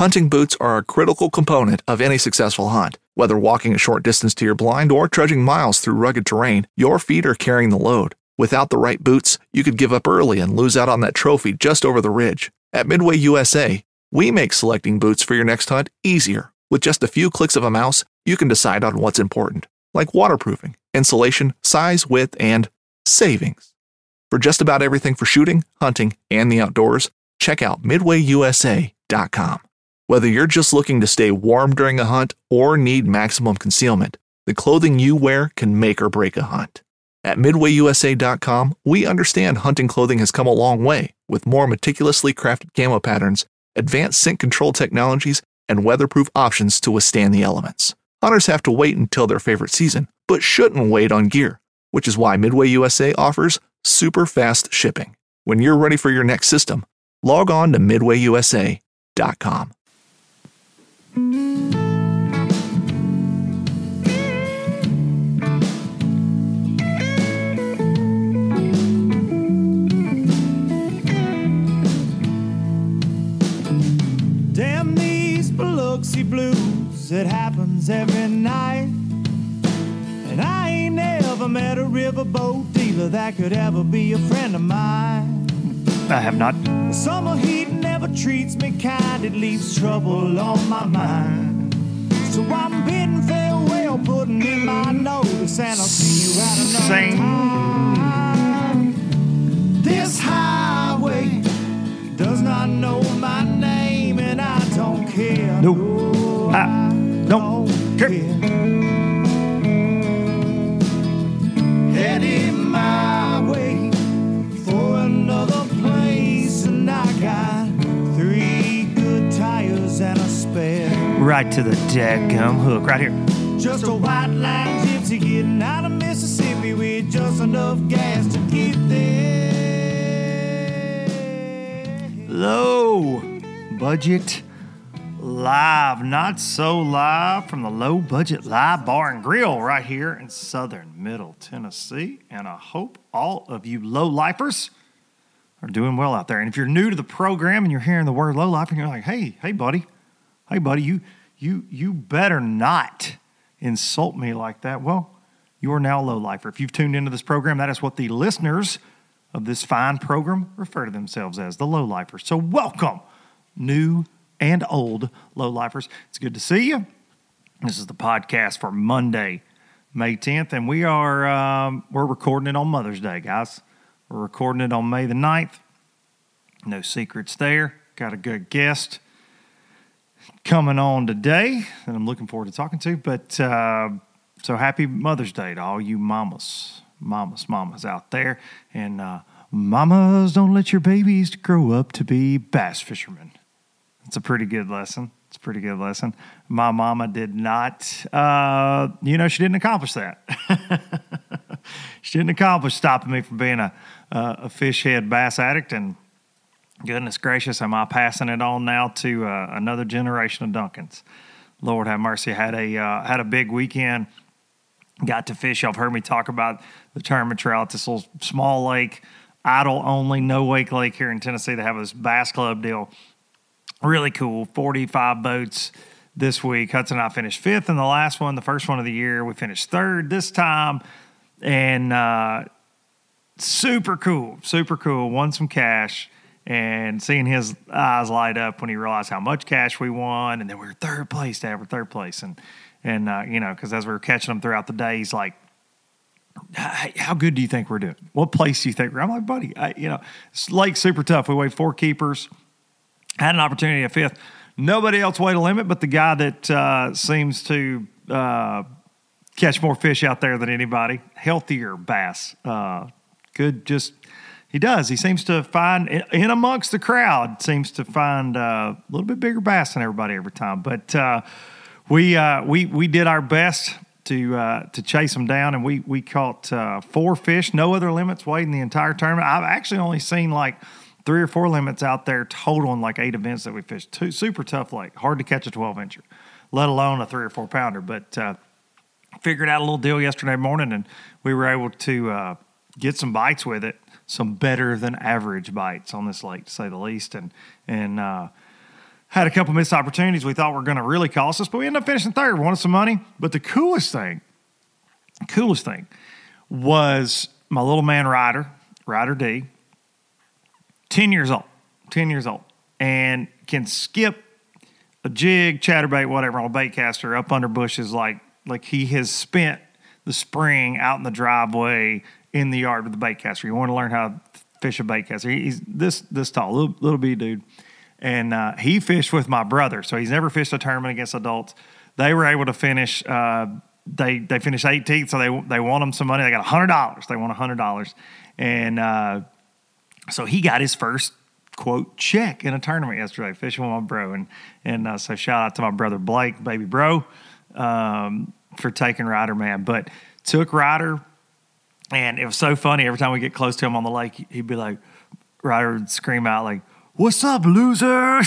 Hunting boots are a critical component of any successful hunt. Whether walking a short distance to your blind or trudging miles through rugged terrain, your feet are carrying the load. Without the right boots, you could give up early and lose out on that trophy just over the ridge. At Midway USA, we make selecting boots for your next hunt easier. With just a few clicks of a mouse, you can decide on what's important, like waterproofing, insulation, size, width, and savings. For just about everything for shooting, hunting, and the outdoors, check out MidwayUSA.com. Whether you're just looking to stay warm during a hunt or need maximum concealment, the clothing you wear can make or break a hunt. At MidwayUSA.com, we understand hunting clothing has come a long way with more meticulously crafted camo patterns, advanced scent control technologies, and weatherproof options to withstand the elements. Hunters have to wait until their favorite season, but shouldn't wait on gear, which is why Midway USA offers super fast shipping. When you're ready for your next system, log on to MidwayUSA.com. Damn these Biloxi blues, it happens every night. And I ain't ever met a riverboat dealer that could ever be a friend of mine. I have not. The summer heat never treats me kind, it leaves trouble on my mind. So I'm bidding farewell, putting in my notice, and I'll see you at another time. This highway does not know my name, and I don't care. Nope. No, I don't care. Heading my way for another place, and I got 3 good tires and a spare. Right to the dadgum hook, right here. Just a white line gypsy getting out of Mississippi with just enough gas to get there. Low budget live, not so live, from the Low Budget Live Bar and Grill right here in southern Middle Tennessee. And I hope all of you low-lifers are doing well out there. And if you're new to the program and you're hearing the word low-lifer and you're like, hey buddy, you better not insult me like that. Well, you are now a low-lifer. If you've tuned into this program, that is what the listeners of this fine program refer to themselves as, the low-lifers. So welcome, new and old low-lifers. It's good to see you. This is the podcast for Monday, May 10th, and we're recording it on Mother's Day, guys. We're recording it on May the 9th. No secrets there. Got a good guest coming on today that I'm looking forward to talking to. But so happy Mother's Day to all you mamas out there. And mamas, don't let your babies grow up to be bass fishermen. It's a pretty good lesson. My mama did not, she didn't accomplish that. She didn't accomplish stopping me from being a fish head bass addict. And goodness gracious, am I passing it on now to another generation of Duncans. Lord have mercy. Had a big weekend. Got to fish. Y'all have heard me talk about the tournament trout, this little small lake, idle only, no wake lake here in Tennessee. They have this bass club deal. Really cool. 45 boats this week. Hudson and I finished 5th in the last one, the first one of the year. We finished 3rd this time. And super cool. Won some cash. And seeing his eyes light up when he realized how much cash we won. And then we were third place. And because as we were catching them throughout the day, he's like, hey, how good do you think we're doing? What place do you think we're? I'm like, buddy, this lake's super tough. We weighed 4 keepers. Had an opportunity at 5th. Nobody else weighed a limit, but the guy that seems to catch more fish out there than anybody. Healthier bass. He does. He seems to find, in amongst the crowd, a little bit bigger bass than everybody every time. But we did our best to chase them down, and we caught 4 fish. No other limits weighed in the entire tournament. I've actually only seen like 3 or 4 limits out there total in like 8 events that we fished. Super tough lake. Hard to catch a 12-incher, let alone a 3 or 4 pounder. But figured out a little deal yesterday morning, and we were able to get some bites with it, some better than average bites on this lake, to say the least. And Had a couple missed opportunities we thought were going to really cost us, but we ended up finishing third. We wanted some money. But the coolest thing was my little man Ryder D, 10 years old, and can skip a jig, chatterbait, whatever, on a bait caster up under bushes like he has spent the spring out in the driveway in the yard with the bait caster. You want to learn how to fish a bait caster. He's this tall, little bitty dude. And he fished with my brother, so he's never fished a tournament against adults. They were able to finish. They finished 18th, so they won them some money. They got $100. They won $100, and so he got his first quote check in a tournament yesterday, fishing with my bro. And so shout out to my brother Blake, baby bro, for taking Ryder, man. But took Ryder, and it was so funny. Every time we get close to him on the lake, he'd be like, Ryder would scream out like, "What's up, losers?"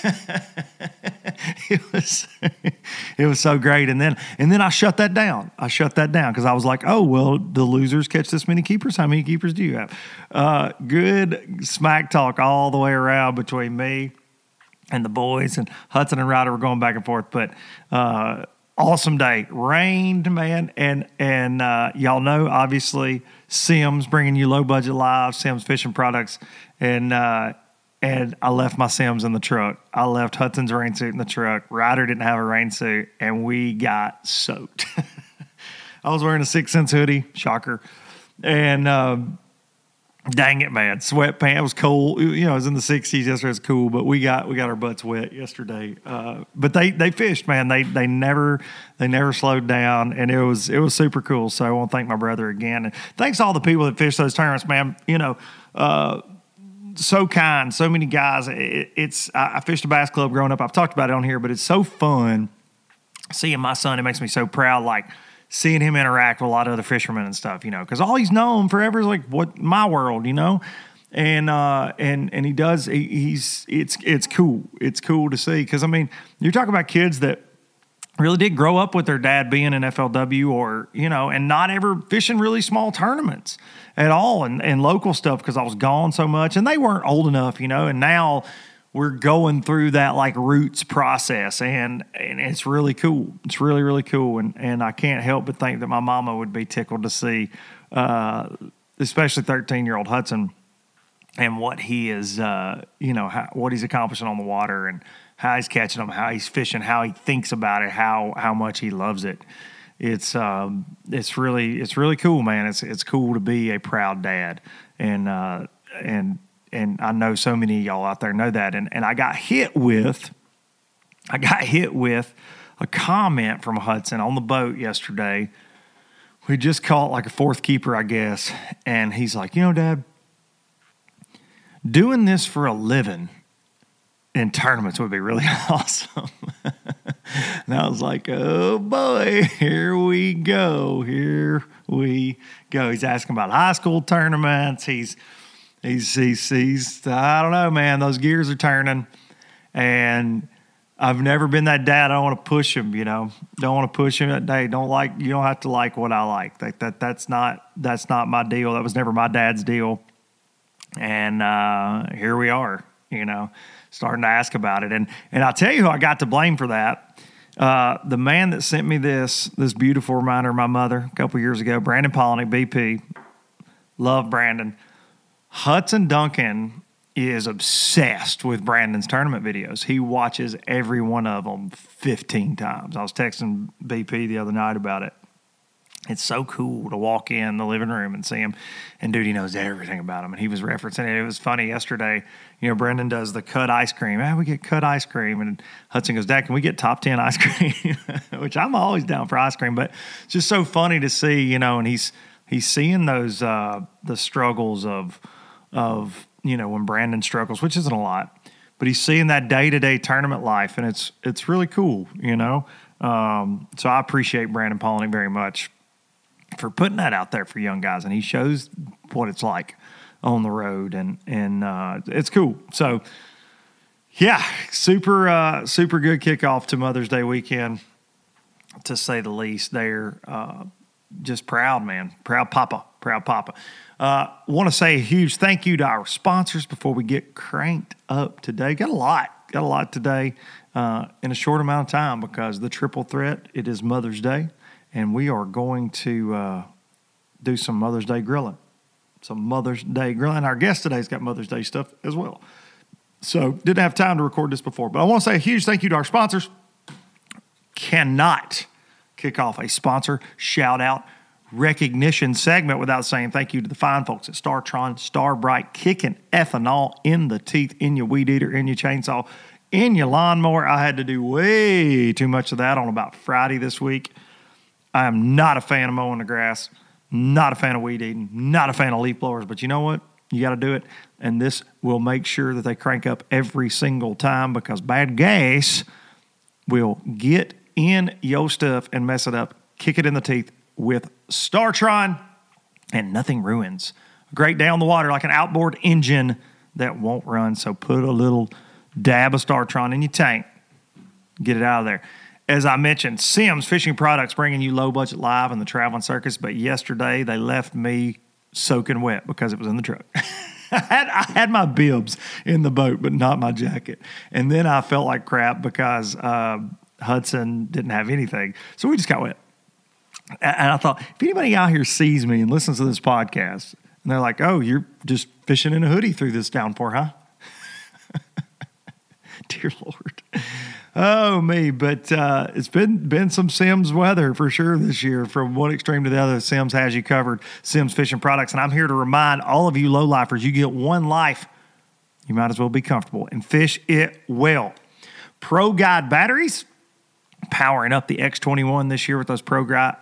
It was so great. And then I shut that down. Because I was like, oh, well, the losers catch this many keepers. How many keepers do you have? Good smack talk all the way around between me and the boys. And Hudson and Ryder were going back and forth. But awesome day. Rained, man. And y'all know, obviously, Simms bringing you low-budget live, Simms Fishing Products. And I left my Simms in the truck. I left Hudson's rain suit in the truck. Ryder didn't have a rain suit, and we got soaked. I was wearing a 6 cents hoodie, shocker. And dang it, man, sweatpants. It was cold. It was in the 60s yesterday. It was cool, but we got our butts wet yesterday. But they fished, man. They never slowed down, and it was super cool. So I want to thank my brother again, and thanks to all the people that fished those tournaments, man. So kind, so many guys. I fished a bass club growing up. I've talked about it on here, but it's so fun seeing my son. It makes me so proud, like seeing him interact with a lot of other fishermen and stuff, because all he's known forever is like my world, and he does. It's cool. It's cool to see, because I mean, you're talking about kids that really did grow up with their dad being in FLW or, and not ever fishing really small tournaments at all and local stuff, because I was gone so much and they weren't old enough, and now we're going through that like roots process, and it's really cool. It's really, really cool. And I can't help but think that my mama would be tickled to see, especially 13-year-old Hudson, and what he is, what he's accomplishing on the water, and how he's catching them, how he's fishing, how he thinks about it, how much he loves it. It's really cool, man. It's cool to be a proud dad, and I know so many of y'all out there know that. And I got hit with a comment from Hudson on the boat yesterday. We just caught like a fourth keeper, I guess, and he's like, Dad, doing this for a living in tournaments would be really awesome. And I was like, oh boy, here we go. He's asking about high school tournaments. He's I don't know, man, those gears are turning. And I've never been that dad. I don't want to push him, Don't want to push him that day. You don't have to like what I like. That's not my deal. That was never my dad's deal. And here we are, starting to ask about it. And I'll tell you who I got to blame for that. The man that sent me this beautiful reminder of my mother a couple years ago, Brandon Polnick, BP. Love Brandon. Hudson Duncan is obsessed with Brandon's tournament videos. He watches every one of them 15 times. I was texting BP the other night about it. It's so cool to walk in the living room and see him. And, dude, he knows everything about him. And he was referencing it. It was funny yesterday. Brendan does the cut ice cream. We get cut ice cream. And Hudson goes, Dad, can we get top 10 ice cream? Which I'm always down for ice cream. But it's just so funny to see, and he's seeing those the struggles of when Brandon struggles, which isn't a lot. But he's seeing that day-to-day tournament life. And it's really cool, So I appreciate Brandon Polnick very much for putting that out there for young guys, and he shows what it's like on the road, and it's cool. So, yeah, super good kickoff to Mother's Day weekend, to say the least. There, just proud, man, proud papa. Want to say a huge thank you to our sponsors before we get cranked up today. Got a lot today in a short amount of time because the triple threat, it is Mother's Day, and we are going to do some Mother's Day grilling. Our guest today's got Mother's Day stuff as well. So didn't have time to record this before, but I want to say a huge thank you to our sponsors. Cannot kick off a sponsor shout-out recognition segment without saying thank you to the fine folks at StarTron, Starbright, kicking ethanol in the teeth, in your weed eater, in your chainsaw, in your lawnmower. I had to do way too much of that on about Friday this week. I am not a fan of mowing the grass, not a fan of weed eating, not a fan of leaf blowers, but you know what? You got to do it, and this will make sure that they crank up every single time because bad gas will get in your stuff and mess it up, kick it in the teeth with StarTron, and nothing ruins. A great day on the water, like an outboard engine that won't run. So put a little dab of StarTron in your tank. Get it out of there. As I mentioned, Simms Fishing Products bringing you Low Budget Live and the Traveling Circus, but yesterday they left me soaking wet because it was in the truck. I had my bibs in the boat, but not my jacket. And then I felt like crap because Hudson didn't have anything. So we just got wet. And I thought, if anybody out here sees me and listens to this podcast, and they're like, oh, you're just fishing in a hoodie through this downpour, huh? Dear Lord. Oh, me. But it's been some Simms weather for sure this year. From one extreme to the other, Simms has you covered. Simms Fishing Products. And I'm here to remind all of you low-lifers, you get one life. You might as well be comfortable and fish it well. Pro Guide batteries. Powering up the X21 this year with those Pro Guide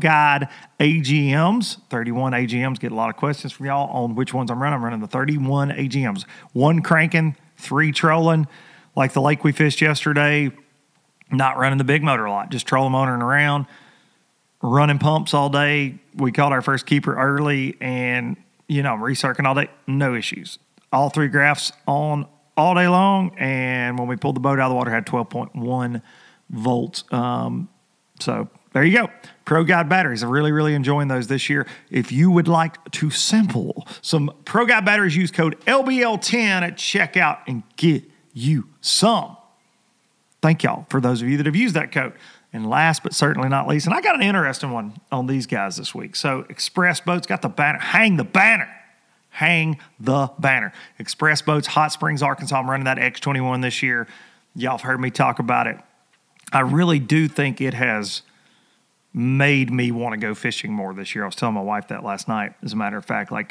AGMs. 31 AGMs. Get a lot of questions from y'all on which ones I'm running. I'm running the 31 AGMs. 1 cranking, 3 trolling. Like the lake we fished yesterday, not running the big motor a lot. Just trolling, motoring around. Running pumps all day. We caught our first keeper early and, I'm recircling all day. No issues. All 3 graphs on all day long. And when we pulled the boat out of the water, had 12.1 volts. So there you go. Pro Guide batteries. I'm really, really enjoying those this year. If you would like to sample some Pro Guide batteries, use code LBL10 at checkout and get you some. Thank y'all for those of you that have used that code. And last but certainly not least, and I got an interesting one on these guys this week. So Express Boats got the banner. Hang the banner. Hang the banner. Express Boats, Hot Springs, Arkansas. I'm running that X21 this year. Y'all have heard me talk about it. I really do think it has made me want to go fishing more this year. I was telling my wife that last night, as a matter of fact. Like,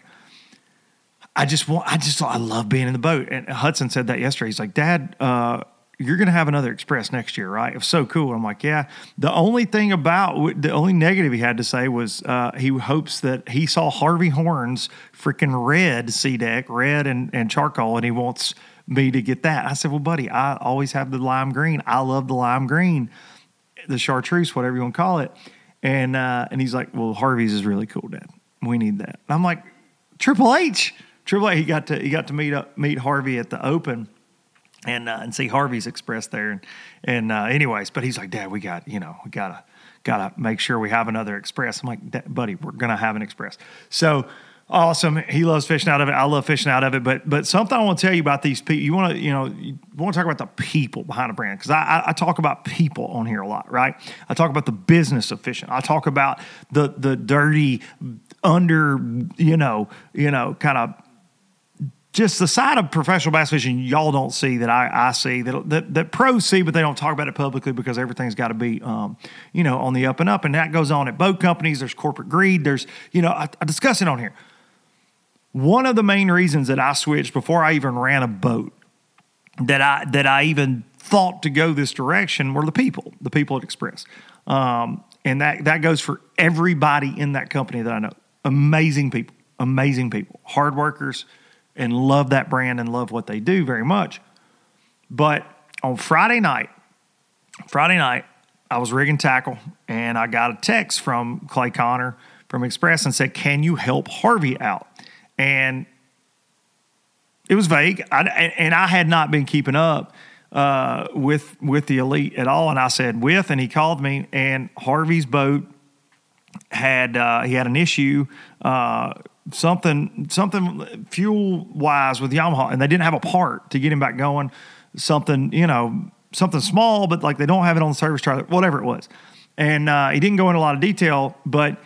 I love being in the boat. And Hudson said that yesterday. He's like, Dad, you're going to have another Express next year, right? It was so cool. I'm like, yeah. The only negative he had to say was he hopes that he saw Harvey Horn's freaking red sea deck, red and charcoal, and he wants me to get that. I said, well, buddy, I always have the lime green. I love the lime green, the chartreuse, whatever you want to call it. And he's like, well, Harvey's is really cool, Dad. We need that. And I'm like, Triple H, he got to meet Harvey at the Open and see Harvey's Express there. And anyways, but he's like, Dad, we gotta make sure we have another Express. I'm like, buddy, we're gonna have an Express. So awesome. He loves fishing out of it. I love fishing out of it. But something I want to tell you about these people, you want to talk about the people behind a brand. Because I talk about people on here a lot, right? I talk about the business of fishing. I talk about the dirty under, kind of just the side of professional bass fishing y'all don't see that I see, that pros see, but they don't talk about it publicly because everything's got to be, on the up and up. And that goes on at boat companies. There's corporate greed. There's, I discuss it on here. One of the main reasons that I switched before I even ran a boat, that I even thought to go this direction, were the people at Express. And that goes for everybody in that company that I know. Amazing people, hard workers, and love that brand and love what they do very much. But on Friday night, I was rigging tackle, and I got a text from Clay Connor from Express and said, can you help Harvey out? And it was vague, and I had not been keeping up with the Elite at all. And I said, and he called me, and Harvey's boat had an issue, something fuel wise with Yamaha, and they didn't have a part to get him back going. something, something small, but like they don't have it on the service trailer, whatever it was. And he didn't go into a lot of detail, but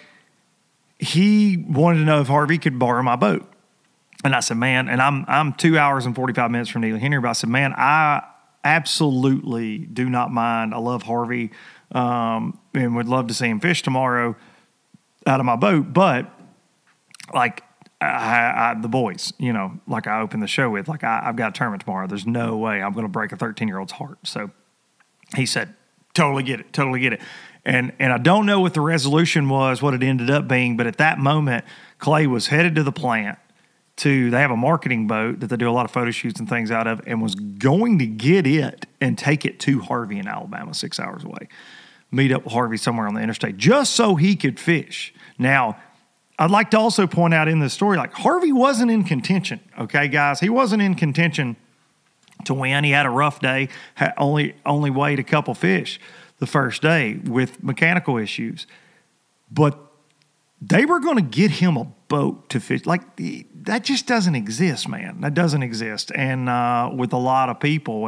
he wanted to know if Harvey could borrow my boat. And I said, man, and I'm 2 hours and 45 minutes from Neely Henry, but I said, man, I absolutely do not mind. I love Harvey and would love to see him fish tomorrow out of my boat. But like the boys, like I opened the show with, like I've got a tournament tomorrow. There's no way I'm going to break a 13-year-old's heart. So he said, totally get it. And I don't know what the resolution was, what it ended up being, but at that moment, Clay was headed to the plant they have a marketing boat that they do a lot of photo shoots and things out of, and was going to get it and take it to Harvey in Alabama, 6 hours away. Meet up with Harvey somewhere on the interstate, just so he could fish. Now, I'd like to also point out in this story, like Harvey wasn't in contention, okay, guys? He wasn't in contention to win. He had a rough day, only weighed a couple fish the first day with mechanical issues. But they were going to get him a boat to fish. Like, that just doesn't exist, man. That doesn't exist. And with a lot of people.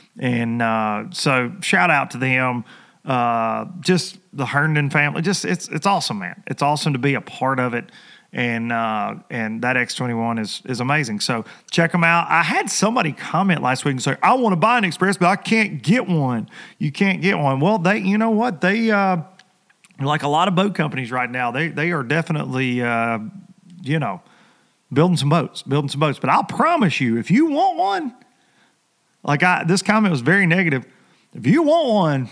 And so shout out to them. Just the Herndon family. Just it's awesome, man. It's awesome to be a part of it. And that X21 is amazing. So check them out. I had somebody comment last week and say, I want to buy an Express, but I can't get one. You can't get one. Well, you know what? They, like a lot of boat companies right now, they are definitely, building some boats. But I'll promise you, if you want one, this comment was very negative. If you want one,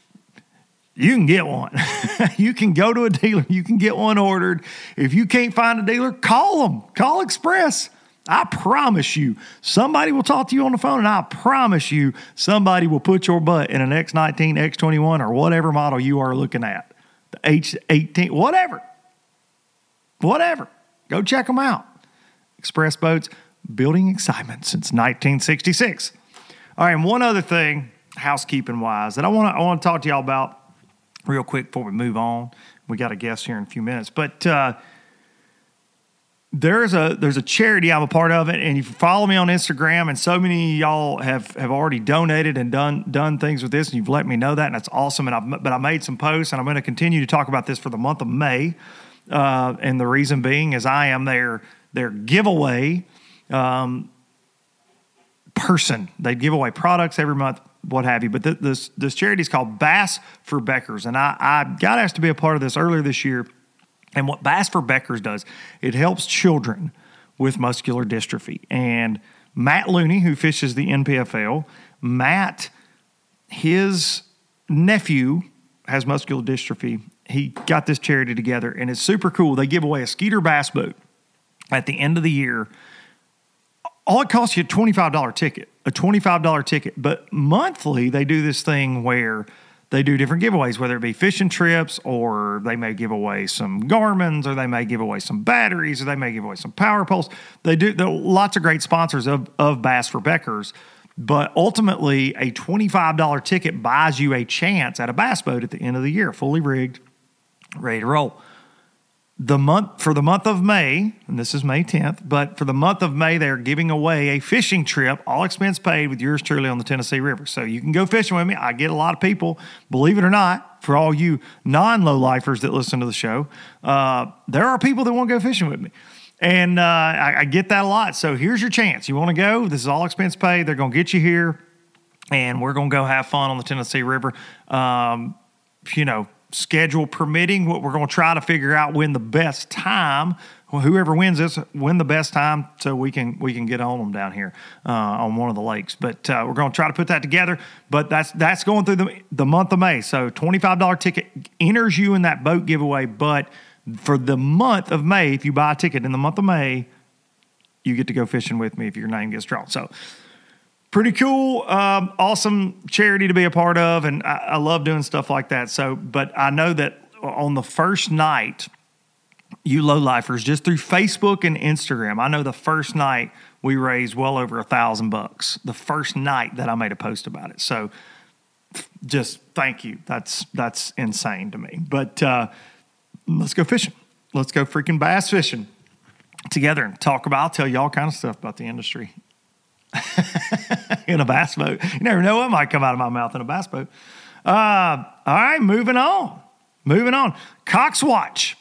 you can get one. You can go to a dealer. You can get one ordered. If you can't find a dealer, call them. Call Express. I promise you, somebody will talk to you on the phone, and I promise you, somebody will put your butt in an X19, X21, or whatever model you are looking at. The H18, whatever. Go check them out. Express Boats, building excitement since 1966. All right, and one other thing, housekeeping-wise, that I want to talk to y'all about real quick before we move on. We got a guest here in a few minutes. But there's a charity I'm a part of it, and if you follow me on Instagram, and so many of y'all have already donated and done things with this, and you've let me know that, and that's awesome. But I made some posts, and I'm going to continue to talk about this for the month of May. And the reason being is I am their giveaway person. They give away products every month, what have you. But this charity is called Bass for Beckers, and I got asked to be a part of this earlier this year. And what Bass for Beckers does, it helps children with muscular dystrophy. And Matt Looney, who fishes the NPFL, his nephew has muscular dystrophy. He got this charity together, and it's super cool. They give away a Skeeter bass boat at the end of the year. All it costs you a $25 ticket. But monthly, they do this thing where they do different giveaways, whether it be fishing trips, or they may give away some Garmins, or they may give away some batteries, or they may give away some power poles. There are lots of great sponsors of Bass for Beckers, but ultimately a $25 ticket buys you a chance at a bass boat at the end of the year, fully rigged, ready to roll. For the month of May, and this is May 10th, but for the month of May, they're giving away a fishing trip, all expense paid, with yours truly on the Tennessee River. So you can go fishing with me. I get a lot of people, believe it or not, for all you non-low-lifers that listen to the show, there are people that want to go fishing with me. And I get that a lot. So here's your chance. You want to go? This is all expense paid. They're going to get you here, and we're going to go have fun on the Tennessee River. Schedule permitting, what we're going to try to figure out when the best time, whoever wins this, win the best time, so we can get on them down here on one of the lakes. But we're going to try to put that together. But that's going through the month of May. So $25 ticket enters you in that boat giveaway. But for the month of May, if you buy a ticket in the month of May, you get to go fishing with me if your name gets drawn. So pretty cool, awesome charity to be a part of, and I love doing stuff like that. So, but I know that on the first night, you low-lifers, just through Facebook and Instagram, I know the first night we raised well over $1,000. The first night that I made a post about it. So, just thank you. That's insane to me. But let's go fishing. Let's go freaking bass fishing together and talk about. I'll tell you all kind of stuff about the industry. in a bass boat. You never know what might come out of my mouth in a bass boat. All right, moving on. Coxwatch.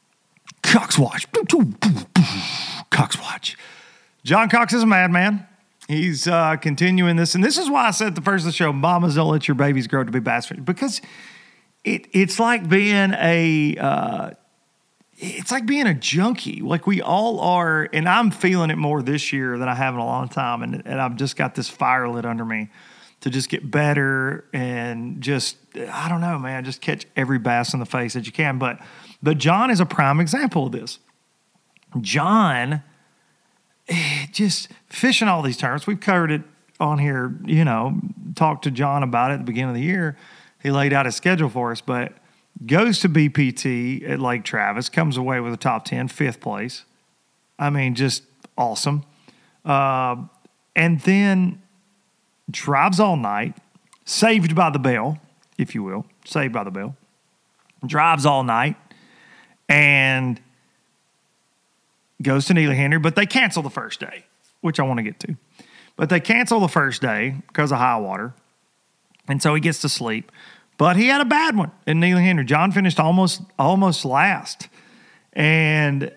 John Cox is a madman. He's continuing this. And this is why I said at the first of the show, mamas, don't let your babies grow to be bass fishers. Because it's like being a junkie. Like we all are. And I'm feeling it more this year than I have in a long time. And I've just got this fire lit under me to just get better and just, I don't know, man, just catch every bass in the face that you can. But John is a prime example of this. John just fishing all these tournaments. We've covered it on here, talked to John about it at the beginning of the year. He laid out his schedule for us, but goes to BPT at Lake Travis, comes away with a top 10, 5th place. I mean, just awesome. And then drives all night, saved by the bell, if you will, saved by the bell. Drives all night and goes to Neely Henry, but they cancel the first day, which I want to get to. But they cancel the first day because of high water, and so he gets to sleep. But he had a bad one in Neely Henry. John finished almost last. And,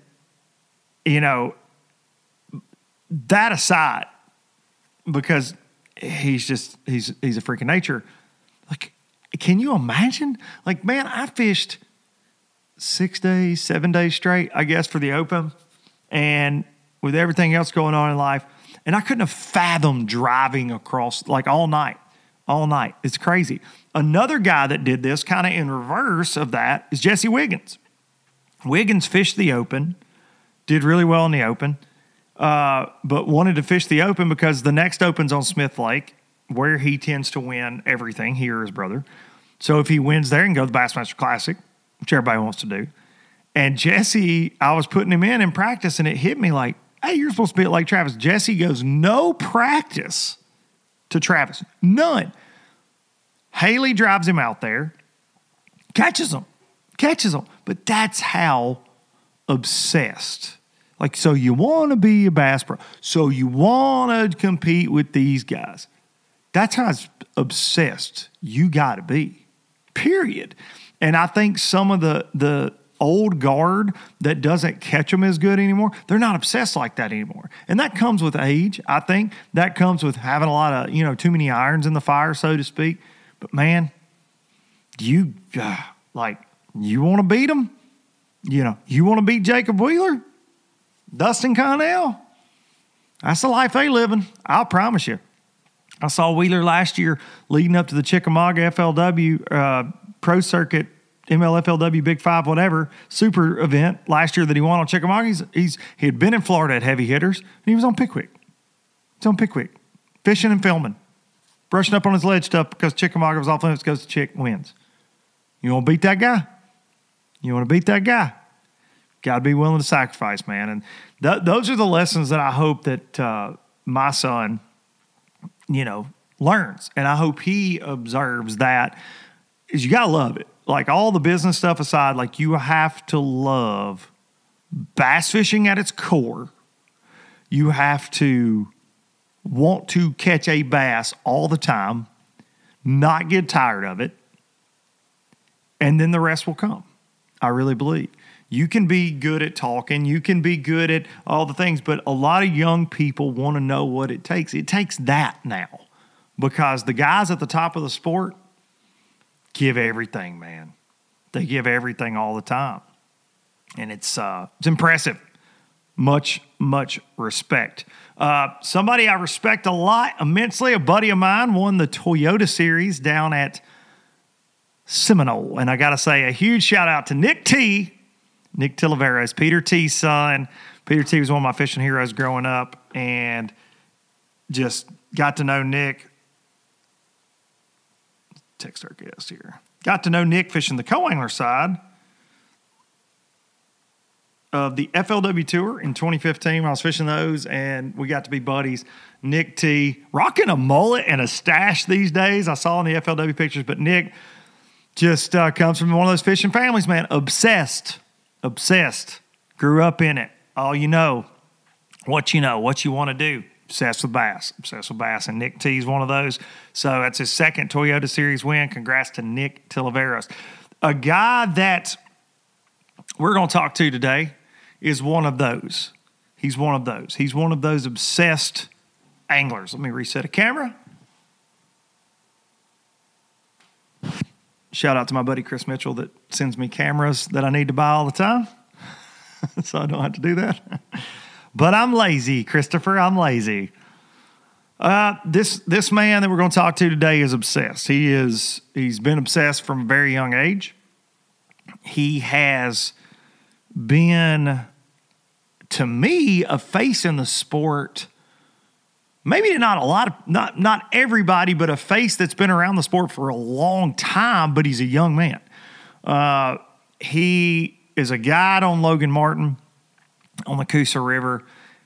that aside, because he's a freak of nature. Like, can you imagine? Like, man, I fished 6 days, 7 days straight, I guess, for the Open. And with everything else going on in life, and I couldn't have fathomed driving across like all night. It's crazy. Another guy that did this kind of in reverse of that is Jesse Wiggins. Wiggins fished the Open, did really well in the Open, but wanted to fish the Open because the next Open's on Smith Lake, where he tends to win everything, he or his brother. So if he wins there, he can go to the Bassmaster Classic, which everybody wants to do. And Jesse, I was putting him in practice, and it hit me like, hey, you're supposed to be at Lake Travis. Jesse goes, no practice to Travis. None. Haley drives him out there, catches him. But that's how obsessed. Like, so you want to be a bass pro. So you want to compete with these guys. That's how obsessed you got to be, period. And I think some of the old guard that doesn't catch them as good anymore, they're not obsessed like that anymore. And that comes with age. I think that comes with having a lot of, too many irons in the fire, so to speak. But man, you want to beat them? You want to beat Jacob Wheeler? Dustin Connell? That's the life they living. I'll promise you. I saw Wheeler last year leading up to the Chickamauga FLW Pro Circuit, MLFLW Big Five, whatever, super event last year that he won on Chickamauga. He had been in Florida at Heavy Hitters, and he was on Pickwick. He's on Pickwick, fishing and filming, brushing up on his ledge stuff because Chickamauga was off limits because the chick wins. You want to beat that guy? Got to be willing to sacrifice, man. And those are the lessons that I hope that my son, learns. And I hope he observes that is you got to love it. Like all the business stuff aside, like you have to love bass fishing at its core. You have to want to catch a bass all the time, not get tired of it, and then the rest will come. I really believe. You can be good at talking. You can be good at all the things, but a lot of young people want to know what it takes. It takes that now because the guys at the top of the sport give everything, man. They give everything all the time. And it's impressive. Much, much respect. Somebody I respect a lot, immensely, a buddy of mine won the Toyota Series down at Seminole. And I got to say a huge shout out to Nick T. Nick Tilaveras, Peter T's son. Peter T was one of my fishing heroes growing up and just got to know Nick. Text our guest here. Got to know Nick fishing the co-angler side of the FLW Tour in 2015 when I was fishing those, and we got to be buddies. Nick T, rocking a mullet and a stash these days. I saw in the FLW pictures, but Nick just comes from one of those fishing families, man. Obsessed. Grew up in it. All you know, what you want to do. obsessed with bass, and Nick T is one of those. So that's his second Toyota Series win. Congrats to Nick Tilaveros. A guy that we're going to talk to today is one of those. He's one of those. He's one of those obsessed anglers. Let me reset a camera. Shout out to my buddy Chris Mitchell that sends me cameras that I need to buy all the time. So I don't have to do that. But I'm lazy, Christopher. I'm lazy. This man that we're going to talk to today is obsessed. He's been obsessed from a very young age. He has been, to me, a face in the sport. Maybe not everybody, but a face that's been around the sport for a long time, but he's a young man. He is a guide on Logan Martin on the Coosa River.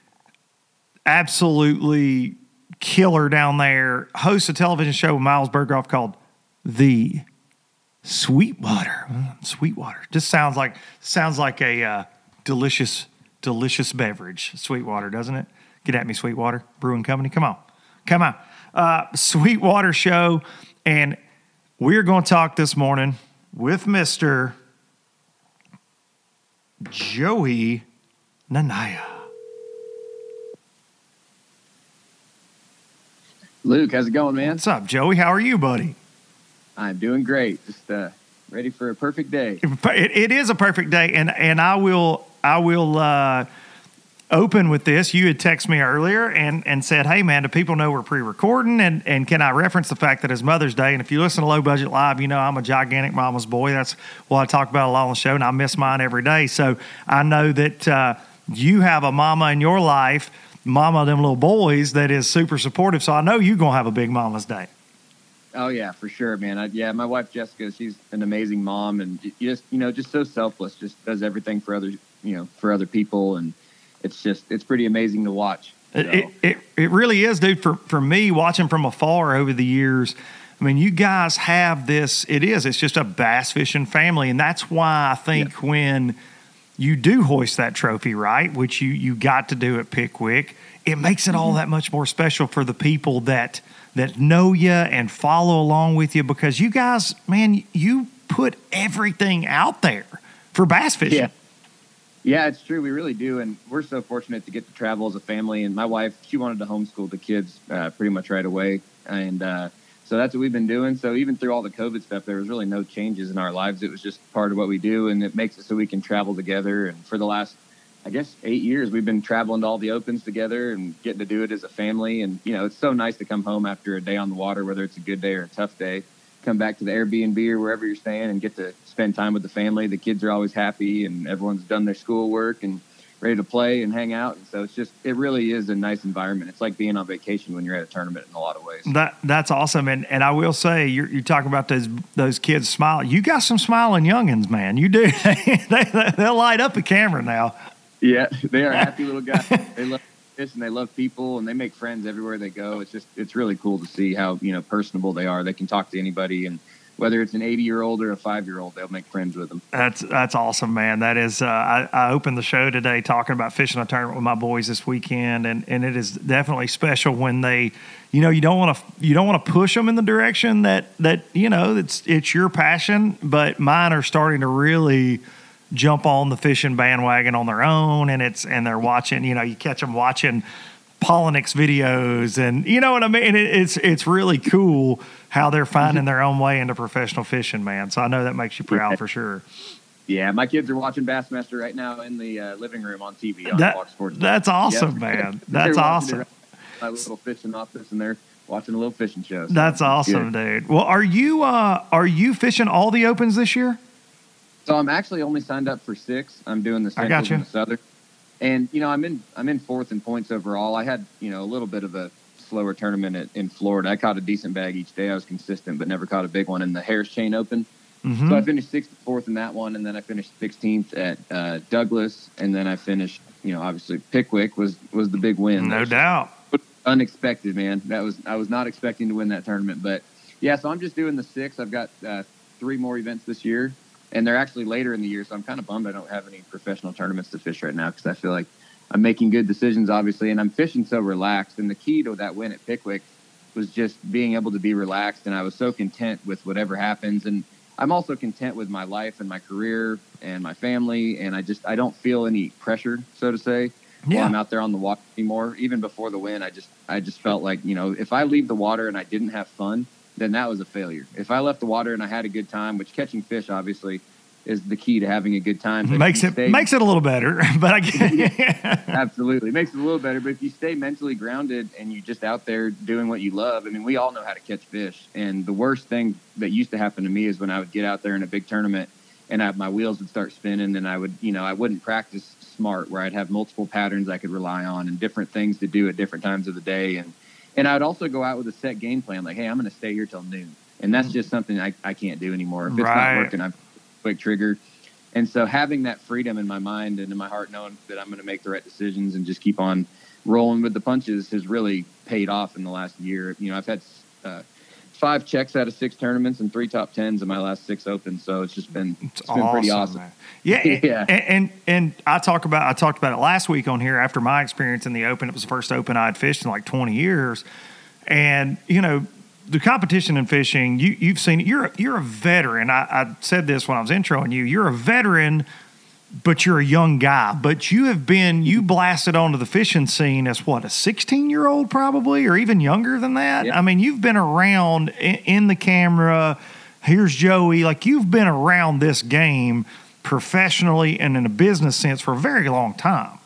Absolutely killer down there. Hosts a television show with Miles Berghoff called The Sweetwater. Sweetwater. Just sounds like a delicious beverage. Sweetwater, doesn't it? Get at me, Sweetwater Brewing Company. Come on. Sweetwater show. And we're going to talk this morning with Mr. Joey Nanaya. Luke, how's it going, man? What's up, Joey? How are you, buddy? I'm doing great. Just ready for a perfect day. It is a perfect day, and I will open with this. You had texted me earlier and said, hey, man, do people know we're pre-recording? And can I reference the fact that it's Mother's Day? And if you listen to Low Budget Live, you know I'm a gigantic mama's boy. That's what I talk about a lot on the show, and I miss mine every day. So I know that you have a mama in your life, mama of them little boys, that is super supportive. So I know you're going to have a big Mama's Day. Oh, yeah, for sure, man. My wife, Jessica, she's an amazing mom, and just so selfless, just does everything for other people. And it's pretty amazing to watch. So. It really is, dude. For me, watching from afar over the years, I mean, you guys have this. It's just a bass fishing family, and that's why I think when you do hoist that trophy, right, which you got to do at Pickwick, it makes it all that much more special for the people that know you and follow along with you, because you guys, man, you put everything out there for bass fishing. Yeah. Yeah, it's true. We really do. And we're so fortunate to get to travel as a family. And my wife, she wanted to homeschool the kids pretty much right away. And so that's what we've been doing. So even through all the COVID stuff, there was really no changes in our lives. It was just part of what we do. And it makes it so we can travel together. And for the last, 8 years, we've been traveling to all the opens together and getting to do it as a family. And, it's so nice to come home after a day on the water, whether it's a good day or a tough day. Come back to the Airbnb or wherever you're staying and get to spend time with the family. The kids are always happy and everyone's done their schoolwork and ready to play and hang out. And so it really is a nice environment. It's like being on vacation when you're at a tournament in a lot of ways. That's awesome. And I will say, you're talking about those kids smiling. You got some smiling youngins, man. You do. They'll light up the camera now. Yeah, they are happy little guys. They love fish and they love people and they make friends everywhere they go. It's really cool to see how, personable they are. They can talk to anybody, and whether it's an 80-year-old or a 5-year-old, they'll make friends with them. That's awesome, man. That is, I opened the show today talking about fishing a tournament with my boys this weekend, and it is definitely special when they, you don't want to push them in the direction that it's your passion, but mine are starting to really jump on the fishing bandwagon on their own, and they're watching. You catch them watching Pollinix videos, and you know what I mean. It's really cool how they're finding their own way into professional fishing, man. So I know that makes you proud for sure. Yeah, my kids are watching Bassmaster right now in the living room on TV on Fox Sports. That's awesome, man. That's awesome. My little fishing office, and they're watching a little fishing show. So that's awesome, dude. Well, are you fishing all the opens this year? So I'm actually only signed up for 6. I'm doing the Central and the Southern. And, I'm in 4th in points overall. I had, a little bit of a slower tournament in Florida. I caught a decent bag each day. I was consistent, but never caught a big one in the Harris Chain Open. Mm-hmm. So I finished 6th and 4th in that one, and then I finished 16th at Douglas, and then I finished, obviously Pickwick was the big win. No doubt. Unexpected, man. I was not expecting to win that tournament. But, yeah, so I'm just doing the 6. I've got 3 more events this year. And they're actually later in the year, so I'm kind of bummed I don't have any professional tournaments to fish right now, because I feel like I'm making good decisions, obviously, and I'm fishing so relaxed. And the key to that win at Pickwick was just being able to be relaxed. And I was so content with whatever happens. And I'm also content with my life and my career and my family. And I don't feel any pressure, so to say, while I'm out there on the water anymore. Even before the win, I just felt like, if I leave the water and I didn't have fun, then that was a failure. If I left the water and I had a good time, which catching fish obviously is the key to having a good time. But makes it a little better, but absolutely makes it a little better. But if you stay mentally grounded and you're just out there doing what you love, I mean, we all know how to catch fish. And the worst thing that used to happen to me is when I would get out there in a big tournament and my wheels would start spinning, and I wouldn't practice smart, where I'd have multiple patterns I could rely on and different things to do at different times of the day. And I would also go out with a set game plan, like, hey, I'm going to stay here till noon. And that's just something I can't do anymore. If it's not working, I'm quick trigger. And so having that freedom in my mind and in my heart, knowing that I'm going to make the right decisions and just keep on rolling with the punches, has really paid off in the last year. I've had 5 checks out of 6 tournaments and 3 top 10s in my last 6 opens. So it's been pretty awesome. Man. Yeah. And I talked about it last week on here after my experience in the Open. It was the first Open I'd fished in like 20 years. And, the competition in fishing, you've seen it. You're a veteran. I said this when I was introing you. You're a veteran, but you're a young guy. But you blasted onto the fishing scene as what, a 16-year-old probably, or even younger than that? Yeah. I mean, you've been around in the camera. Here's Joey. Like, you've been around this game professionally and in a business sense for a very long time.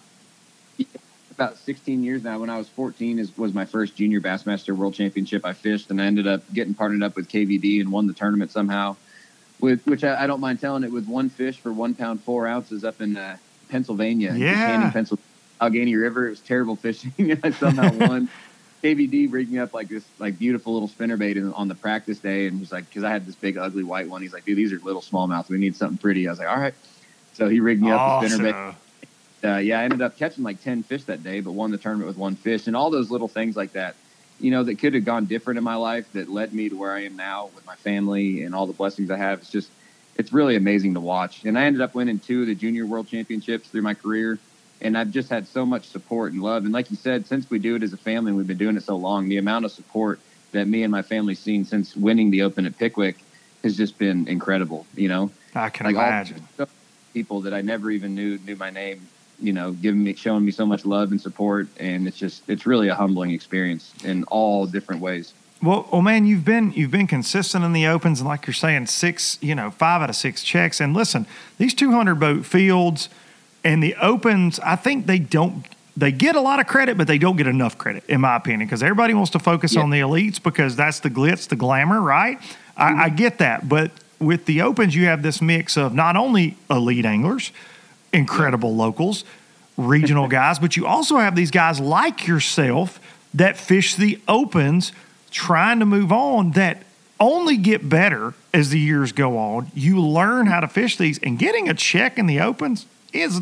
About 16 years now. When I was 14 was my first junior Bassmaster World Championship I fished, and I ended up getting partnered up with KVD and won the tournament somehow, which I don't mind telling it, with 1 fish for 1 pound 4 ounces up in Pennsylvania, Canning, Pennsylvania, Allegheny River. It was terrible fishing, and I somehow won. KVD rigged me up like this beautiful little spinnerbait on the practice day, and he's like, because I had this big ugly white one, he's like, dude, these are little smallmouth, we need something pretty. I was like, all right. So he rigged me up a spinnerbait. I ended up catching like 10 fish that day, but won the tournament with 1 fish. And all those little things like that, that could have gone different in my life, that led me to where I am now with my family and all the blessings I have. It's really amazing to watch. And I ended up winning 2 of the junior world championships through my career. And I've just had so much support and love. And like you said, since we do it as a family, we've been doing it so long, the amount of support that me and my family's seen since winning the Open at Pickwick has just been incredible. I can imagine. People that I never even knew my name, showing me so much love and support. And it's really a humbling experience in all different ways. Well, man, you've been consistent in the Opens, and like you're saying, 5 out of 6 checks. And listen, these 200 boat fields and the Opens, I think they get a lot of credit, but they don't get enough credit, in my opinion, because everybody wants to focus on the elites because that's the glitz, the glamour, right? I get that. But with the Opens, you have this mix of not only elite anglers, incredible locals, regional guys, but you also have these guys like yourself that fish the Opens trying to move on, that only get better as the years go on. You learn how to fish these, and getting a check in the Opens is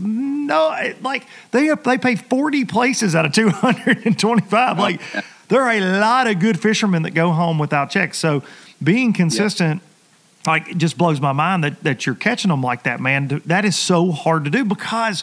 they pay 40 places out of 225. Like, there are a lot of good fishermen that go home without checks. So being consistent, it just blows my mind that you're catching them like that, man. That is so hard to do because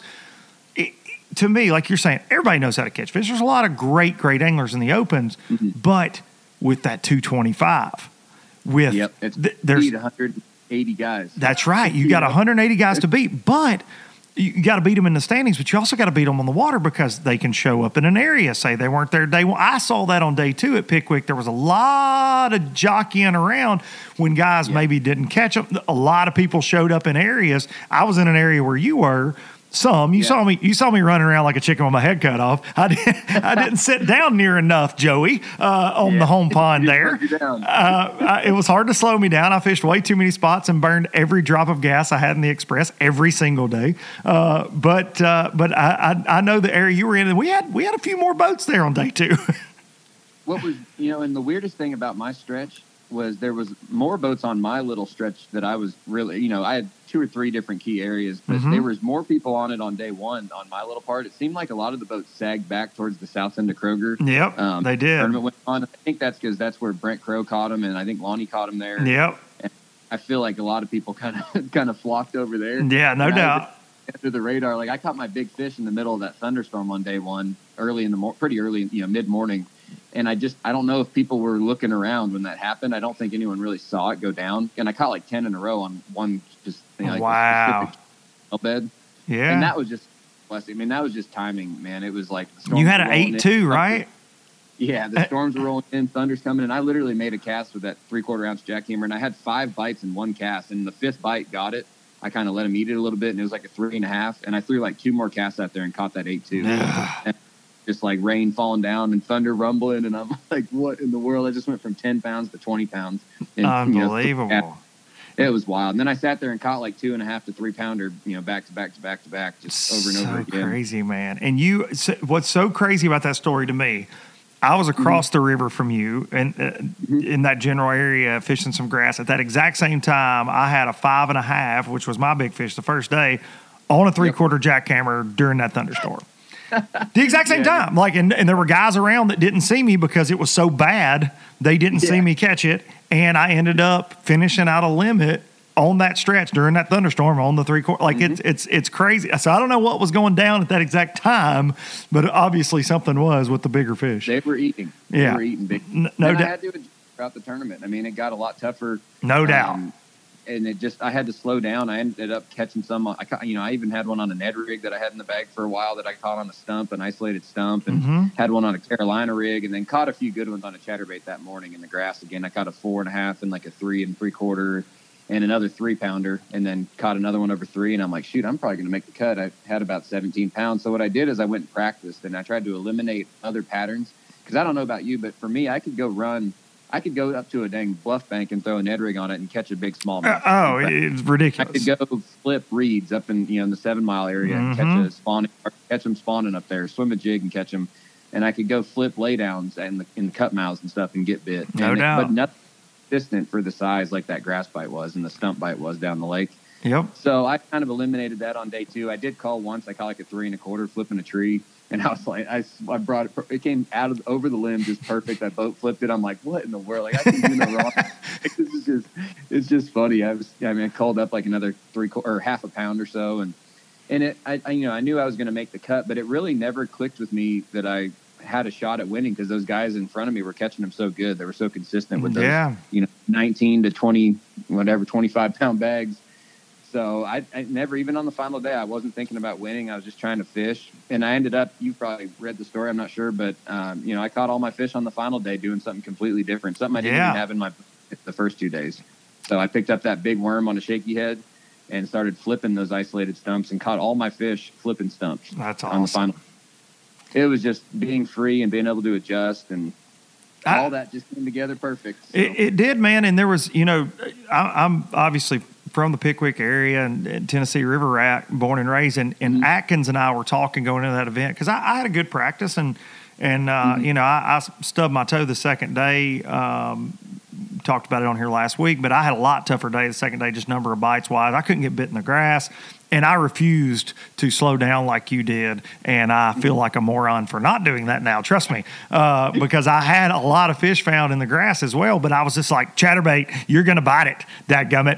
to me, like you're saying, everybody knows how to catch fish. There's a lot of great anglers in the Opens, but with that 225, there's 180 guys. That's right. You got 180 guys to beat, but you got to beat them in the standings, but you also got to beat them on the water because they can show up in an area. Say they weren't there day 1. I saw that on day 2 at Pickwick. There was a lot of jockeying around when guys maybe didn't catch them. A lot of people showed up in areas. I was in an area where you were. You saw me running around like a chicken with my head cut off. I didn't sit down near enough, Joey, on the home pond there. It was hard to slow me down. I fished way too many spots and burned every drop of gas I had in the Express every single day. But I know the area you were in, and we had a few more boats there on day 2. What was, and the weirdest thing about my stretch was there was more boats on my little stretch that I was really, I had 2 or 3 different key areas, but there was more people on it on day 1 on my little part. It seemed like a lot of the boats sagged back towards the south end of Kroger. Yep, they did. Tournament went on. I think that's because that's where Brent Crow caught him, and I think Lonnie caught him there. Yep. And I feel like a lot of people kind of flocked over there. Yeah, no doubt. under the radar. Like I caught my big fish in the middle of that thunderstorm on day one, pretty early, mid morning. And I don't know if people were looking around when that happened. I don't think anyone really saw it go down. And I caught like 10 in a row on one, just like wow, specific bed. Yeah. And that was just, I mean, that was just timing, man. It was like, you had an 8-2, right? Yeah, the storms were rolling in, thunder's coming, and I literally made a cast with that 3/4 ounce jackhammer, and I had 5 bites in one cast, and the 5th bite got it. I kind of let him eat it a little bit, and it was like a 3.5, and I threw like 2 more casts out there and caught that 8-2. And just like rain falling down and thunder rumbling, and I'm like, what in the world? I just went from 10 pounds to 20 pounds. And, unbelievable. It was wild. And then I sat there and caught like 2.5 to 3 pounder, back to back, just over and over again. So crazy, man. And what's so crazy about that story to me, I was across the river from you and in that general area fishing some grass. At that exact same time, I had a 5.5, which was my big fish the first day, on a 3/4 jackhammer during that thunderstorm. The exact same time. Like, and there were guys around that didn't see me because it was so bad. They didn't see me catch it. And I ended up finishing out a limit on that stretch during that thunderstorm on the 3/4. Like it's crazy. So I don't know what was going down at that exact time, but obviously something was with the bigger fish. They were eating. They were eating big. No doubt. I had to adjust throughout the tournament. I mean, it got a lot tougher. No doubt. And I had to slow down. I ended up catching some. I even had one on a Ned rig that I had in the bag for a while that I caught on a stump, an isolated stump, and had one on a Carolina rig, and then caught a few good ones on a chatterbait that morning in the grass again. I caught a 4.5 and like a 3 3/4 and another 3 pounder, and then caught another one over 3. And I'm like, shoot, I'm probably going to make the cut. I had about 17 pounds. So what I did is I went and practiced, and I tried to eliminate other patterns. Because I don't know about you, but for me, I could go up to a dang bluff bank and throw a Ned rig on it and catch a big smallmouth. It's ridiculous. I could go flip reeds up in in the 7 Mile area and catch them spawning up there, swim a jig and catch them. And I could go flip laydowns in the cut mouths and stuff and get bit. No doubt. But nothing consistent for the size like that grass bite was and the stump bite was down the lake. Yep. So I kind of eliminated that on day 2. I did call once. I caught like a 3 1/4 flipping a tree. And I was like, I brought it came over the limb just perfect. I boat flipped it. I'm like, what in the world? Like, I can do no wrong. It's just funny. I called up like another 1/2 pound or so. And I knew I was going to make the cut, but it really never clicked with me that I had a shot at winning because those guys in front of me were catching them so good. They were so consistent with those, 19 to 20, 25 pound bags. So I never, even on the final day, I wasn't thinking about winning. I was just trying to fish. And I ended up, you probably read the story, I'm not sure, but, I caught all my fish on the final day doing something completely different, something I didn't even have in the first 2 days. So I picked up that big worm on a shaky head and started flipping those isolated stumps and caught all my fish flipping stumps. That's awesome. On the final. It was just being free and being able to adjust, and all that just came together perfect. So. It did, man. And there was, I'm obviously from the Pickwick area and Tennessee River Rat, born and raised, and Atkins and I were talking going into that event because I had a good practice and I stubbed my toe the second day. Talked about it on here last week, but I had a lot tougher day the second day, just number of bites wise. I couldn't get bit in the grass. And I refused to slow down like you did, and I feel like a moron for not doing that now. Trust me, because I had a lot of fish found in the grass as well. But I was just like, chatterbait, you're going to bite it, dadgummit.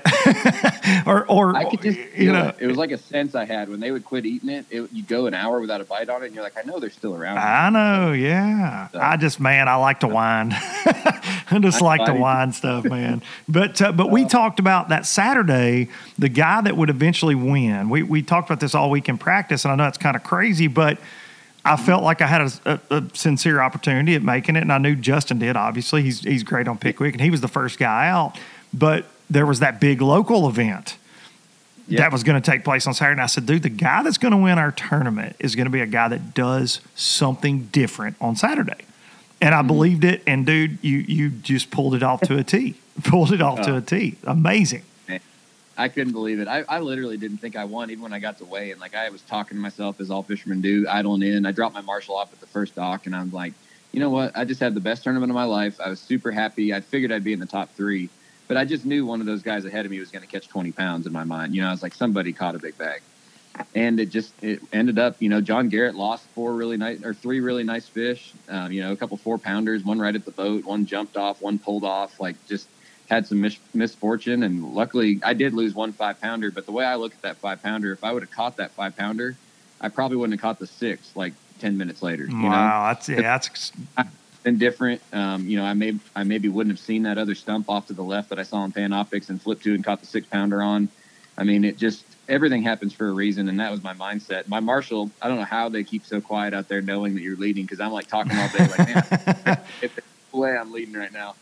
or I could just it was like a sense I had when they would quit eating it. You go an hour without a bite on it, and you're like, I know they're still around. I know, yeah. So, I like to wind. I just like to wind stuff, man. But we talked about that Saturday, the guy that would eventually win. We talked about this all week in practice, and I know it's kind of crazy, but I felt like I had a sincere opportunity at making it, and I knew Justin did, obviously. He's great on Pickwick, and he was the first guy out. But there was that big local event that was going to take place on Saturday, and I said, dude, the guy that's going to win our tournament is going to be a guy that does something different on Saturday. And I believed it, and, dude, you just pulled it off to a T. To a T. Amazing. I couldn't believe it. I literally didn't think I won, even when I got to weigh. And like I was talking to myself, as all fishermen do, idling in. I dropped my Marshall off at the first dock, and I'm like, you know what? I just had the best tournament of my life. I was super happy. I figured I'd be in the top 3, but I just knew one of those guys ahead of me was going to catch 20 pounds in my mind. I was like, somebody caught a big bag, and it ended up. John Garrett lost 3 really nice fish. A couple 4-pounders, one right at the boat, one jumped off, one pulled off. Like just. had some misfortune, and luckily I did lose 1 5-pounder. But the way I look at that 5-pounder, if I would have caught that 5-pounder, I probably wouldn't have caught the 6 like 10 minutes later. You wow, know? that's been different. You know, I maybe wouldn't have seen that other stump off to the left that I saw on Panoptics and flipped to and caught the 6-pounder on. I mean, it just, everything happens for a reason, and that was my mindset. My marshal, I don't know how they keep so quiet out there knowing that you're leading, because I'm like talking all day, like, man, if there's no way I'm leading right now.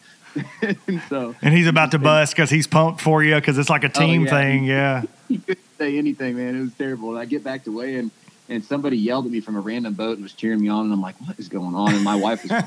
and he's about to bust because he's pumped for you because it's like a team thing. Yeah. He couldn't say anything, man. It was terrible. And I get back to weigh-in, and somebody yelled at me from a random boat and was cheering me on, and I'm like, what is going on? And my wife was,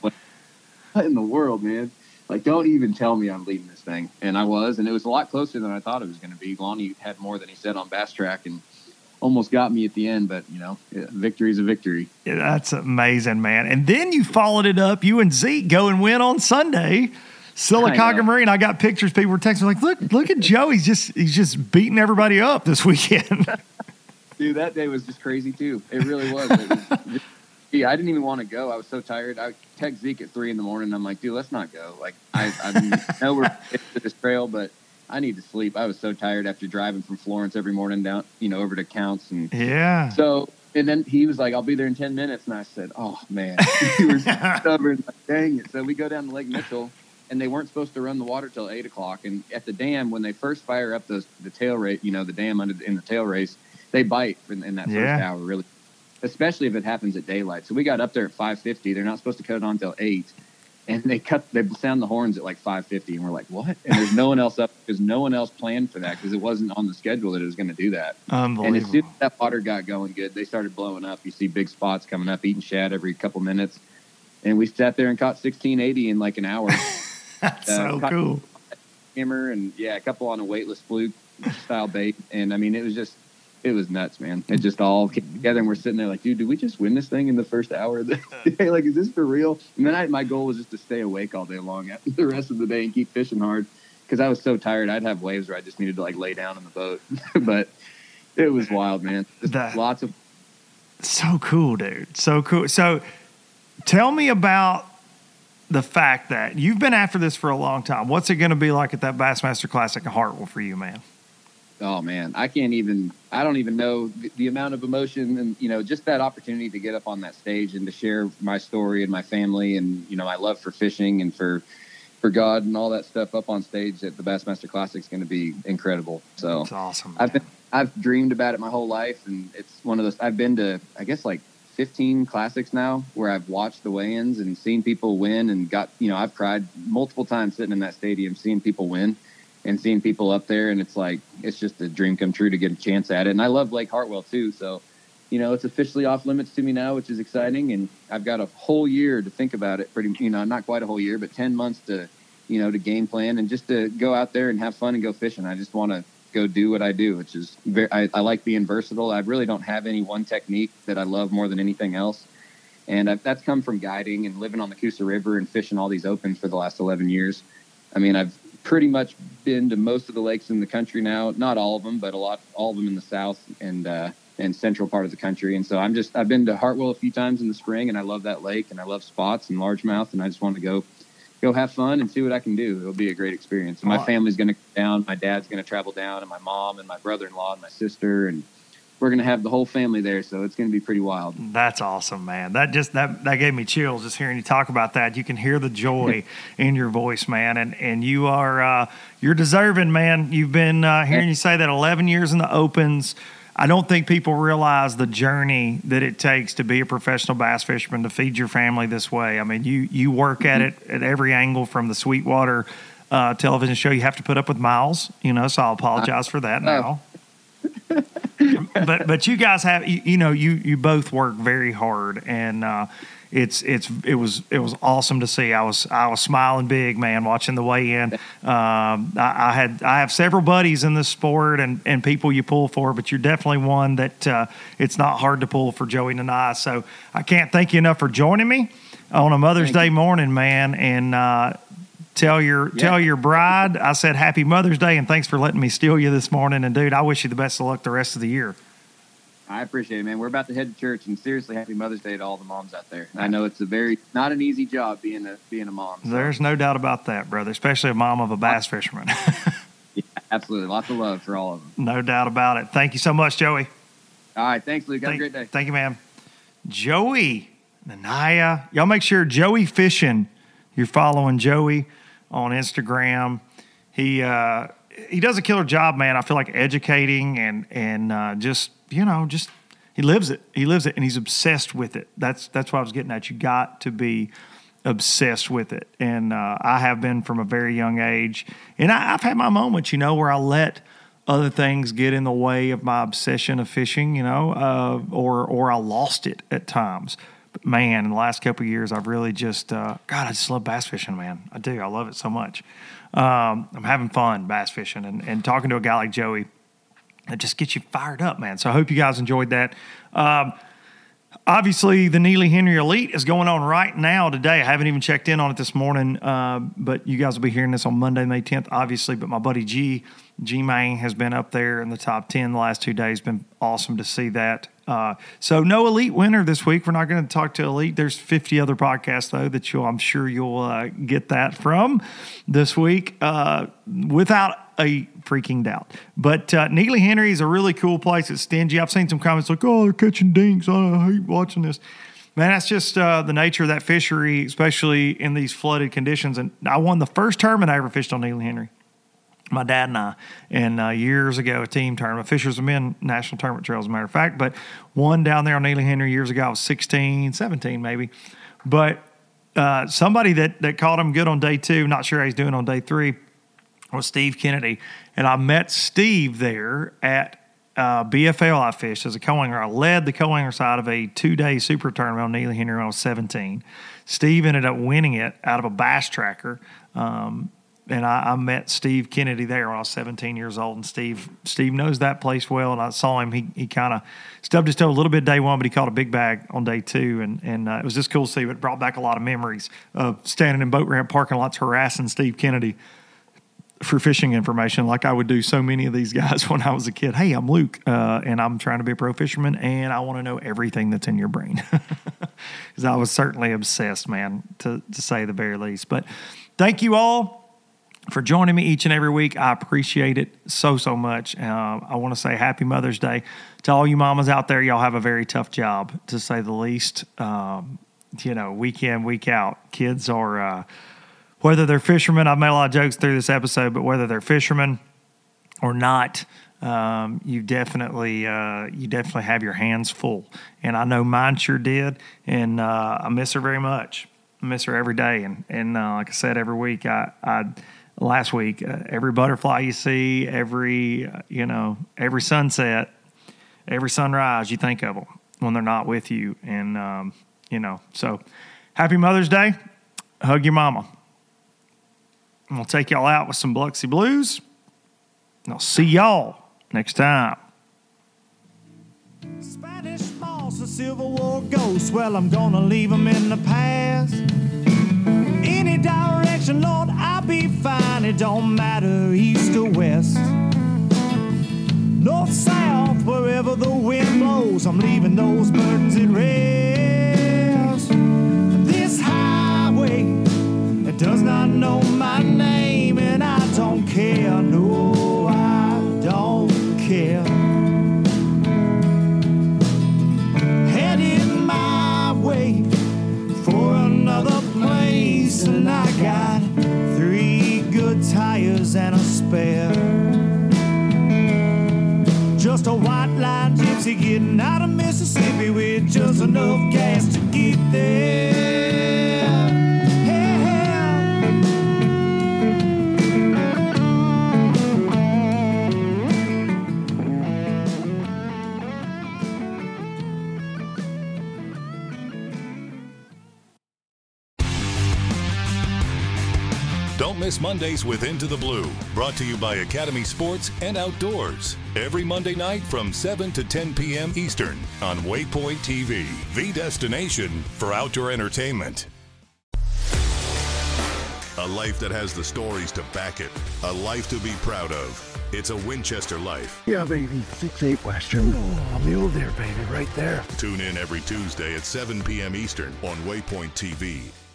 what in the world, man? Like, don't even tell me I'm leading this thing. And I was, and it was a lot closer than I thought it was going to be. Lonnie had more than he said on Bass Track and almost got me at the end, but, you know, victory is a victory. Yeah, that's amazing, man. And then you followed it up. You and Zeke go and win on Sunday, Sylacauga Marine. I got pictures. People were texting like, look at Joe. He's just beating everybody up this weekend. Dude, that day was just crazy, too. It really was. It was I didn't even want to go. I was so tired. I text Zeke at 3 a.m. I'm like, dude, let's not go. Like, I know we're to this trail, but I need to sleep. I was so tired after driving from Florence every morning down, you know, over to Counts. And yeah. So, and then he was like, I'll be there in 10 minutes. And I said, oh, man. He was stubborn. Like, dang it. So we go down to Lake Mitchell, and they weren't supposed to run the water till 8 o'clock. And at the dam, when they first fire up the tail race, you know, the dam in the tail race, they bite in that first hour, really. Especially if it happens at daylight. So we got up there at 5:50. They're not supposed to cut it on until 8. And they sound the horns at like 5:50. And we're like, what? And there's no one else up because no one else planned for that because it wasn't on the schedule that it was going to do that. Unbelievable. And as soon as that water got going good, they started blowing up. You see big spots coming up, eating shad every couple minutes. And we sat there and caught 1680 in like an hour. That's so cool. Hammer and, a couple on a weightless fluke style bait. And, I mean, it was nuts, man. It just all came together, and we're sitting there like, dude, did we just win this thing in the first hour of the day? Like, is this for real? And then my goal was just to stay awake all day long after the rest of the day and keep fishing hard because I was so tired. I'd have waves where I just needed to, like, lay down in the boat. But it was wild, man. Lots of... So cool, dude. So cool. So tell me about the fact that you've been after this for a long time. What's it going to be like at that Bassmaster Classic in Hartwell for you, man? Oh man, I don't even know the amount of emotion and, you know, just that opportunity to get up on that stage and to share my story and my family and, you know, my love for fishing and for God and all that stuff up on stage at the Bassmaster Classic is going to be incredible. So that's awesome. Man. I've dreamed about it my whole life, and it's one of those. I've been to, I guess, like 15 classics now where I've watched the weigh-ins and seen people win and got, you know, I've cried multiple times sitting in that stadium seeing people win. And seeing people up there, and it's like, it's just a dream come true to get a chance at it. And I love Lake Hartwell too. So, you know, it's officially off limits to me now, which is exciting. And I've got a whole year to think about it not quite a whole year, but 10 months to, you know, to game plan and just to go out there and have fun and go fishing. I just want to go do what I do, which is I like being versatile. I really don't have any one technique that I love more than anything else. And that's come from guiding and living on the Coosa River and fishing all these opens for the last 11 years. I mean, I've pretty much been to most of the lakes in the country now, not all of them, but all of them in the south and central part of the country. And so I've been to Hartwell a few times in the spring, and I love that lake, and I love spots and largemouth, and I just want to go have fun and see what I can do. It'll be a great experience. And my family's going to come down, my dad's going to travel down, and my mom and my brother-in-law and my sister, and we're going to have the whole family there, so it's going to be pretty wild. That's awesome, man. That gave me chills just hearing you talk about that. You can hear the joy in your voice, man, and you are you're deserving, man. You've been hearing you say that 11 years in the opens. I don't think people realize the journey that it takes to be a professional bass fisherman, to feed your family this way. I mean, you work at it at every angle from the Sweetwater television show. You have to put up with Miles, you know, so I'll apologize for that now. But you guys have you both work very hard, and it was awesome to see. I was smiling big, man, watching the weigh-in. I have several buddies in this sport and people you pull for, but you're definitely one that it's not hard to pull for Joey and I. So I can't thank you enough for joining me on a Mother's Day morning, man, and Tell your bride I said Happy Mother's Day, and thanks for letting me steal you this morning. And, dude, I wish you the best of luck the rest of the year. I appreciate it, man. We're about to head to church, and seriously, happy Mother's Day to all the moms out there. I know it's not an easy job being a mom. So. There's no doubt about that, brother, especially a mom of a bass fisherman. Yeah, absolutely. Lots of love for all of them. No doubt about it. Thank you so much, Joey. All right. Thanks, Luke. Have a great day. Thank you, man. Joey, Nanaya. Y'all make sure Joey Fishing, you're following Joey on Instagram. He does a killer job, man. I feel like educating and just he lives it. He lives it, and he's obsessed with it. That's what I was getting at. You got to be obsessed with it, and I have been from a very young age. And I've had my moments, where I let other things get in the way of my obsession of fishing, or I lost it at times. But man, in the last couple of years, I've really just I just love bass fishing, man. I do. I love it so much. I'm having fun bass fishing and talking to a guy like Joey. It just gets you fired up, man. So I hope you guys enjoyed that. Obviously, the Neely Henry Elite is going on right now today. I haven't even checked in on it this morning, but you guys will be hearing this on Monday, May 10th, obviously. But my buddy G-Mang has been up there in the top 10 the last 2 days. Been awesome to see that. So no Elite winner this week. We're not going to talk to Elite. There's 50 other podcasts, though, that I'm sure you'll get that from this week without a freaking doubt. But Neely Henry is a really cool place. It's stingy. I've seen some comments like, oh, they're catching dinks. I hate watching this. Man, that's just the nature of that fishery, especially in these flooded conditions. And I won the first tournament I ever fished on Neely Henry. My dad and I, and years ago, a team tournament, Fishers of Men National Tournament Trail, as a matter of fact, but one down there on Neely Henry years ago. I was 16, 17 maybe. But somebody that caught him good on day 2, not sure how he's doing on day 3, was Steve Kennedy. And I met Steve there at BFL I fished as a co-angler. I led the co-angler side of a 2-day super tournament on Neely Henry when I was 17. Steve ended up winning it out of a bass tracker. And I met Steve Kennedy there when I was 17 years old, and Steve knows that place well. And I saw him; he kind of stubbed his toe a little bit day 1, but he caught a big bag on day 2, and it was just cool to see. It brought back a lot of memories of standing in boat ramp parking lots harassing Steve Kennedy for fishing information, like I would do so many of these guys when I was a kid. Hey, I'm Luke, and I'm trying to be a pro fisherman, and I want to know everything that's in your brain, because I was certainly obsessed, man, to say the very least. But thank you all for joining me each and every week. I appreciate it so much. I want to say happy Mother's Day to all you mamas out there. Y'all have a very tough job, to say the least. Week in, week out. Kids are, whether they're fishermen, I've made a lot of jokes through this episode, but whether they're fishermen or not, you definitely have your hands full. And I know mine sure did, and I miss her very much. I miss her every day. And like I said, every week, last week, every butterfly you see, every sunset, every sunrise, you think of them when they're not with you. And, so happy Mother's Day. Hug your mama. And we'll take y'all out with some Biloxi Blues. And I'll see y'all next time. Spanish moss, a Civil War ghost. Well, I'm gonna leave them in the past. Any direction, Lord, I'll be fine. It don't matter east or west, north, south, wherever the wind blows. I'm leaving those burdens at rest. This highway, it does not know my name, and I don't care. No, I don't care. Headed my way for another place, and I got 3 good tires and a spare. Just a white line gypsy getting out of Mississippi with just enough gas to get there. Don't miss Mondays with Into the Blue, brought to you by Academy Sports and Outdoors. Every Monday night from 7 to 10 p.m. Eastern on Waypoint TV, the destination for outdoor entertainment. A life that has the stories to back it. A life to be proud of. It's a Winchester life. Yeah, baby. 6'8" Western. Oh, mule deer, baby, right there. Tune in every Tuesday at 7 p.m. Eastern on Waypoint TV.